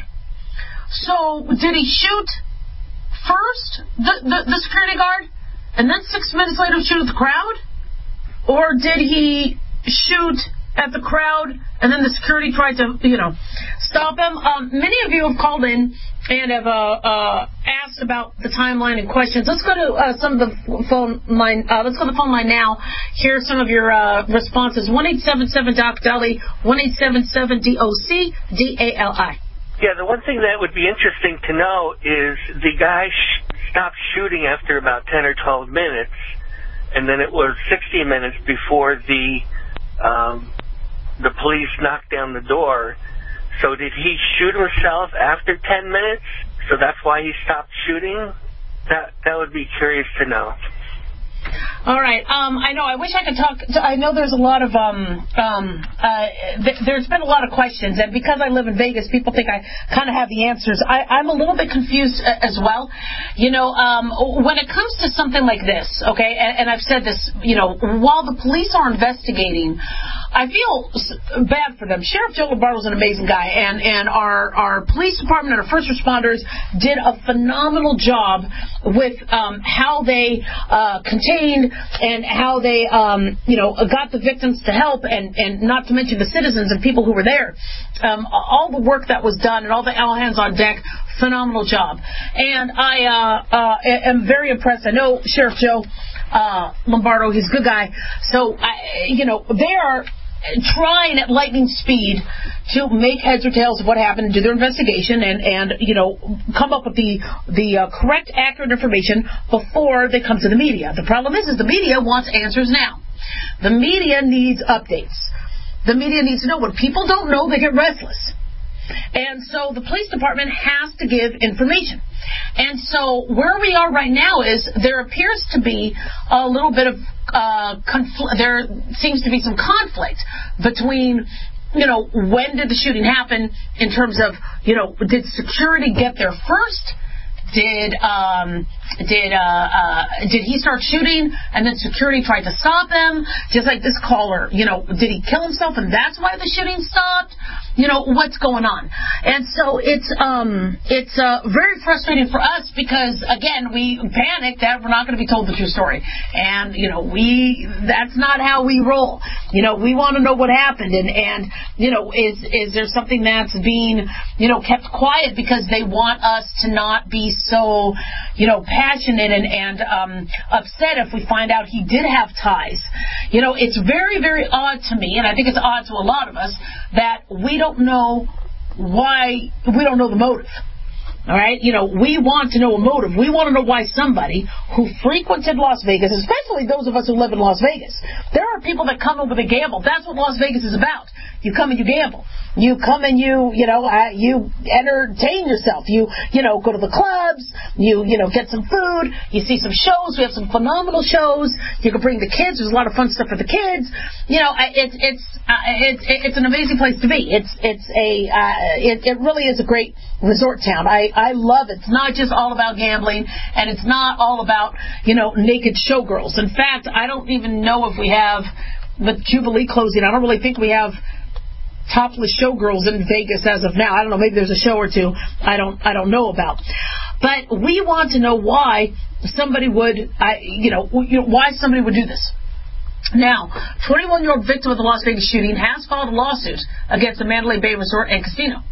So, did he shoot first, the, the, the security guard, and then six minutes later shoot at the crowd? Or did he shoot at the crowd, and then the security tried to, you know, stop him? Um, many of you have called in and have uh, uh, asked about the timeline and questions. Let's go to uh, some of the phone line. Uh, let's go to the phone line now. Here are some of your uh, responses. one eight seven seven D O C D A L I, one eight seven seven D O C D A L I. Yeah, the one thing that would be interesting to know is the guy sh- stopped shooting after about ten or twelve minutes, and then it was sixty minutes before the um, the police knocked down the door. So did he shoot himself after ten minutes? So that's why he stopped shooting? That that would be curious to know. All right. Um, I know. I wish I could talk. To, I know there's a lot of um, um, uh, th- there's been a lot of questions, and because I live in Vegas, people think I kind of have the answers. I, I'm a little bit confused uh, as well. You know, um, when it comes to something like this, okay, and, and I've said this, you know, while the police are investigating, I feel bad for them. Sheriff Joe Lombardo is an amazing guy, and, and our, our police department and our first responders did a phenomenal job with um, how they uh, contained and how they, um, you know, got the victims to help, and, and not to mention the citizens and people who were there. Um, all the work that was done and all the all hands on deck, phenomenal job. And I uh, uh, am very impressed. I know Sheriff Joe uh, Lombardo, he's a good guy. So, I, you know, they are trying at lightning speed to make heads or tails of what happened and do their investigation and, and you know, come up with the the uh, correct, accurate information before they come to the media. The problem is, is the media wants answers now. The media needs updates. The media needs to know. When people don't know, they get restless. And so the police department has to give information. And so where we are right now is there appears to be a little bit of uh, confl- there seems to be some conflict between, you know, when did the shooting happen in terms of, you know, did security get there first? Did um, did uh, uh, did he start shooting and then security tried to stop him? Just like this caller, you know, did he kill himself and that's why the shooting stopped? You know, what's going on? And so it's um it's uh, very frustrating for us because again we panic that we're not going to be told the true story, and you know we that's not how we roll. You know, we want to know what happened, and and you know is is there something that's being you know kept quiet because they want us to not be so, you know, passionate and, and um, upset if we find out he did have ties. You know, it's very, very odd to me, and I think it's odd to a lot of us, that we don't know why, we don't know the motive. All right, you know, we want to know a motive. We want to know why somebody who frequented Las Vegas, especially those of us who live in Las Vegas, there are people that come over to gamble. That's what Las Vegas is about. You come and you gamble. You come and you, you know, uh, you entertain yourself. You, you know, go to the clubs. You, you know, get some food. You see some shows. We have some phenomenal shows. You can bring the kids. There's a lot of fun stuff for the kids. You know, it's it's uh, it's it's an amazing place to be. It's it's a uh, it it really is a great resort town. I I love it. It's not just all about gambling, and it's not all about, you know, naked showgirls. In fact, I don't even know if we have, with Jubilee closing, I don't really think we have topless showgirls in Vegas as of now. I don't know, maybe there's a show or two I don't I don't know about. But we want to know why somebody would, I, you know, why somebody would do this. Now, twenty-one-year-old victim of the Las Vegas shooting has filed a lawsuit against the Mandalay Bay Resort and Casino.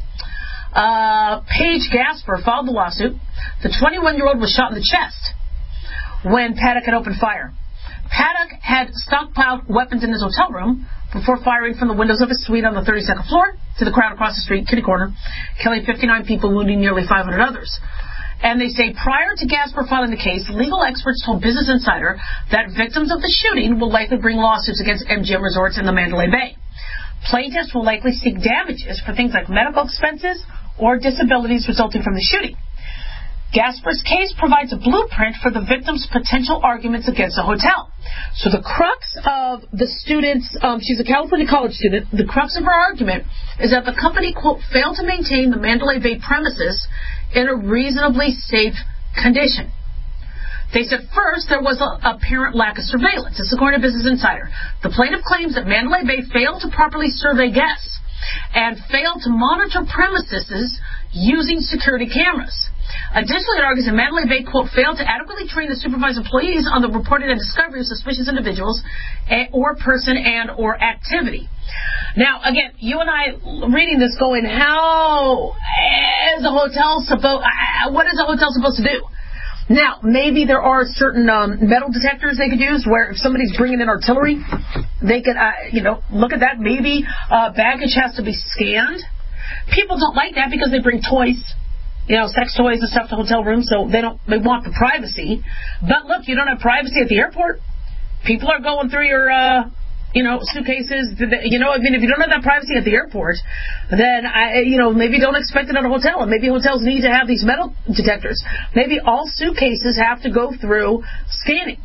Uh, Paige Gasper filed the lawsuit. The twenty-one-year-old was shot in the chest when Paddock had opened fire. Paddock had stockpiled weapons in his hotel room before firing from the windows of his suite on the thirty-second floor to the crowd across the street, kitty corner, killing fifty-nine people, wounding nearly five hundred others. And they say prior to Gasper filing the case, legal experts told Business Insider that victims of the shooting will likely bring lawsuits against M G M Resorts in the Mandalay Bay. Plaintiffs will likely seek damages for things like medical expenses or disabilities resulting from the shooting. Gasper's case provides a blueprint for the victim's potential arguments against the hotel. So the crux of the student's, um, she's a California college student, the crux of her argument is that the company, quote, failed to maintain the Mandalay Bay premises in a reasonably safe condition. They said first there was an apparent lack of surveillance. This is according to Business Insider. The plaintiff claims that Mandalay Bay failed to properly survey guests and failed to monitor premises using security cameras. Additionally, it argues that Mandalay Bay, quote, failed to adequately train the supervised employees on the reported and discovery of suspicious individuals or person and or activity. Now, again, you and I reading this going, how is a hotel supposed, what is a hotel supposed to do? Now, maybe there are certain um, metal detectors they could use where if somebody's bringing in artillery, they could, uh, you know, look at that. Maybe uh, baggage has to be scanned. People don't like that because they bring toys, you know, sex toys and stuff to hotel rooms, so they don't, they want the privacy. But look, you don't have privacy at the airport. People are going through your, uh, you know, suitcases. You know, I mean, if you don't have that privacy at the airport, then, I, you know, maybe don't expect it at a hotel. And maybe hotels need to have these metal detectors. Maybe all suitcases have to go through scanning.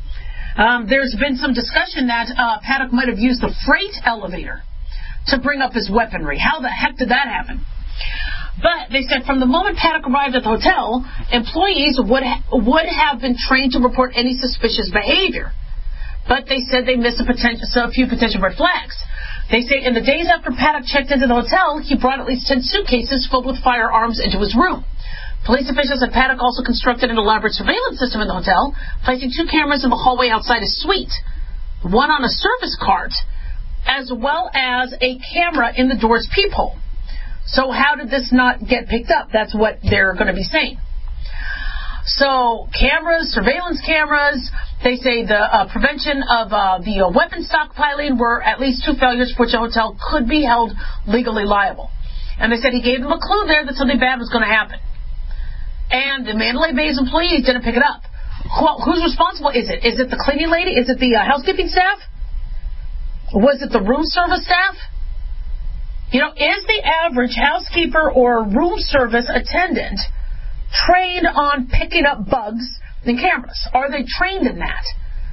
Um, there's been some discussion that uh, Paddock might have used the freight elevator to bring up his weaponry. How the heck did that happen? But they said from the moment Paddock arrived at the hotel, employees would ha- would have been trained to report any suspicious behavior. But they said they missed a, potential, so a few potential red flags. They say in the days after Paddock checked into the hotel, he brought at least ten suitcases filled with firearms into his room. Police officials said Paddock also constructed an elaborate surveillance system in the hotel, placing two cameras in the hallway outside his suite, one on a service cart, as well as a camera in the door's peephole. So how did this not get picked up? That's what they're going to be saying. So cameras, surveillance cameras, they say the uh, prevention of uh, the uh, weapon stockpiling were at least two failures for which a hotel could be held legally liable. And they said he gave them a clue there that something bad was going to happen. And the Mandalay Bay's employees didn't pick it up. Well, who's responsible is it? Is it the cleaning lady? Is it the uh, housekeeping staff? Was it the room service staff? You know, is the average housekeeper or room service attendant trained on picking up bugs and cameras? Are they trained in that?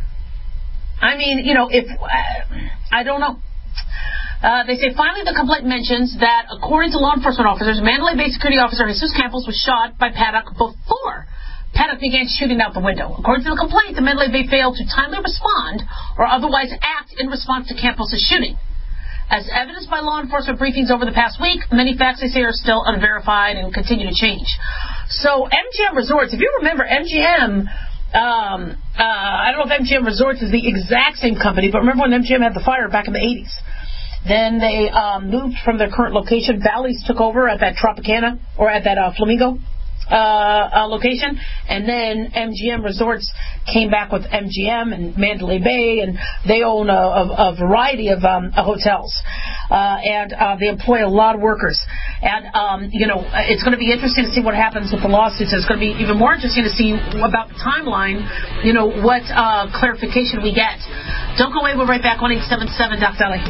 I mean, you know, if uh, I don't know. Uh, they say finally the complaint mentions that according to law enforcement officers, Mandalay Bay security officer Jesus Campos was shot by Paddock before Paddock began shooting out the window. According to the complaint, the Mandalay Bay failed to timely respond or otherwise act in response to Campos' shooting. As evidenced by law enforcement briefings over the past week, many facts they say are still unverified and continue to change. So M G M Resorts, if you remember, M G M, um, uh, I don't know if M G M Resorts is the exact same company, but remember when M G M had the fire back in the eighties? Then they um, moved from their current location. Bally's took over at that Tropicana, or at that uh, Flamingo uh, uh, location, and then M G M Resorts came back with M G M and Mandalay Bay, and they own a, a, a variety of um, hotels, uh, and uh, they employ a lot of workers. And um, you know, it's going to be interesting to see what happens with the lawsuits. It's going to be even more interesting to see about the timeline. You know, what uh, clarification we get. Don't go away. We're right back. one eight seven seven Doc Deli.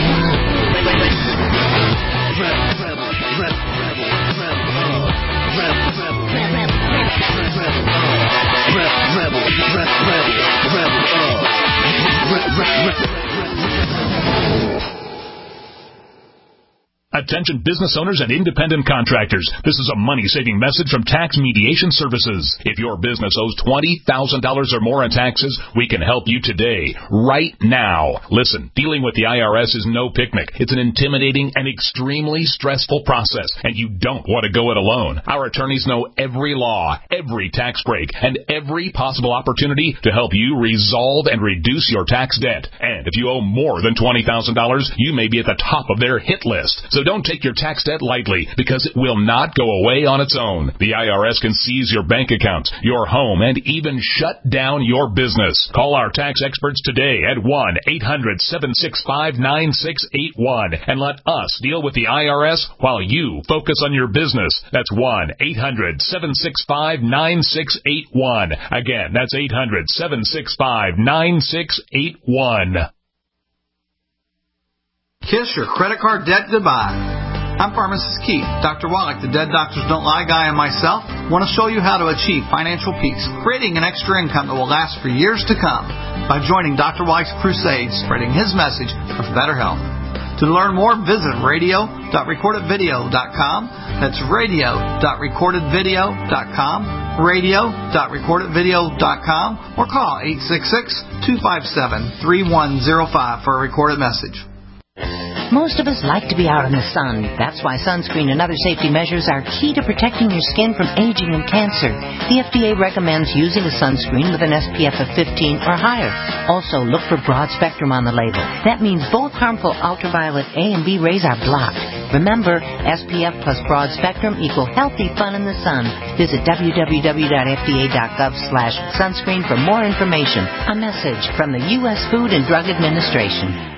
Attention business owners and independent contractors. This is a money-saving message from Tax Mediation Services. If your business owes twenty thousand dollars or more in taxes, we can help you today, right now. Listen, dealing with the I R S is no picnic. It's an intimidating and extremely stressful process, and you don't want to go it alone. Our attorneys know every law, every tax break, and every possible opportunity to help you resolve and reduce your tax debt. And if you owe more than twenty thousand dollars, you may be at the top of their hit list. So don't take your tax debt lightly, because it will not go away on its own. The I R S can seize your bank accounts, your home, and even shut down your business. Call our tax experts today at one eight hundred seven six five nine six eight one and let us deal with the I R S while you focus on your business. That's one eight hundred seven six five nine six eight one. Again, that's eight hundred seven six five nine six eight one. Kiss your credit card debt goodbye. I'm Pharmacist Keith. Doctor Wallach, the Dead Doctors Don't Lie guy, and myself want to show you how to achieve financial peace, creating an extra income that will last for years to come by joining Doctor Wallach's crusade, spreading his message of better health. To learn more, visit radio dot recorded video dot com. That's radio dot recorded video dot com, radio dot recorded video dot com, or call eight six six, two five seven, three one zero five for a recorded message. Most of us like to be out in the sun. That's why sunscreen and other safety measures are key to protecting your skin from aging and cancer. The F D A recommends using a sunscreen with an S P F of fifteen or higher. Also, look for broad spectrum on the label. That means both harmful ultraviolet A and B rays are blocked. Remember, S P F plus broad spectrum equal healthy fun in the sun. Visit w w w dot f d a dot gov slash sunscreen for more information. A message from the U S Food and Drug Administration.